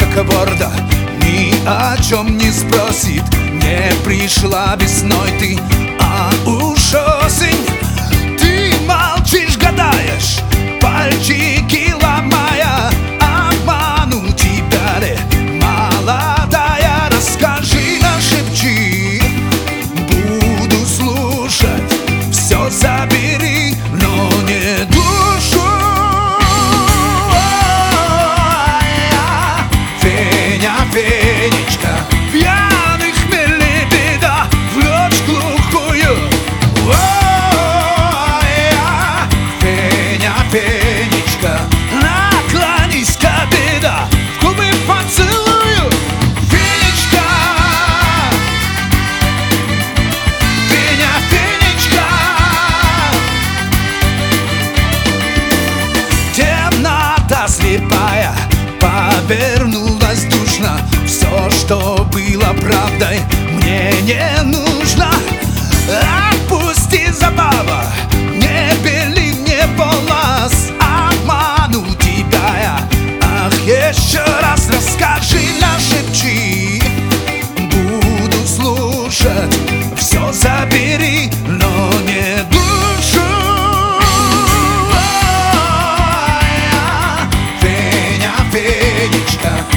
ворда ни о чем не спросит. Не пришла весной ты, а уж осень. Ты молчишь, гадаешь, пальчики ломая. Обману тебя ли, молодая? Расскажи, нашепчи, буду слушать. Все забери, но не душу. Феня, Фенечка, пьяных хмельный беда в ночь глухую. Феня, Фенечка, наклонись-ка, беда, в губы поцелую. Фенечка, Феня, Фенечка. Темнота слепая повернулась душно. Все, что было правдой, мне не нужно. Отпусти, забава, не бели мне волос. Обману тебя я, ах, еще раз расскажи, нашепчи, буду слушать. Все забери, но не душу. Феня, Фенечка,